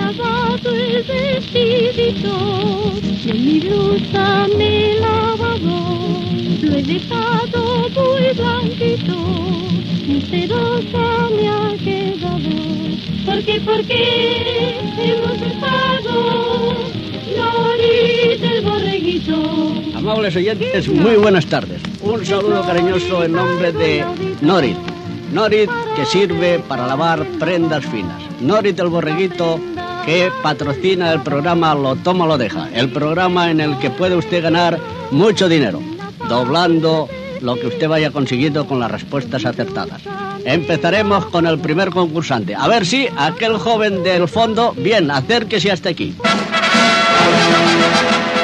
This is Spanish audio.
lavado el vestidito, y en mi blusa me he lavado, lo he dejado muy blanquito, mi sedosa me ha quedado. Porque hemos estado, Norit el borreguito. Amables oyentes, muy buenas tardes. Un saludo cariñoso en nombre de Norit. Norit, que sirve para lavar prendas finas. Norit el borreguito, que patrocina el programa Lo Toma Lo Deja, el programa en el que puede usted ganar mucho dinero, doblando lo que usted vaya consiguiendo con las respuestas acertadas. Empezaremos con el primer concursante. A ver si aquel joven del fondo, bien, acérquese hasta aquí.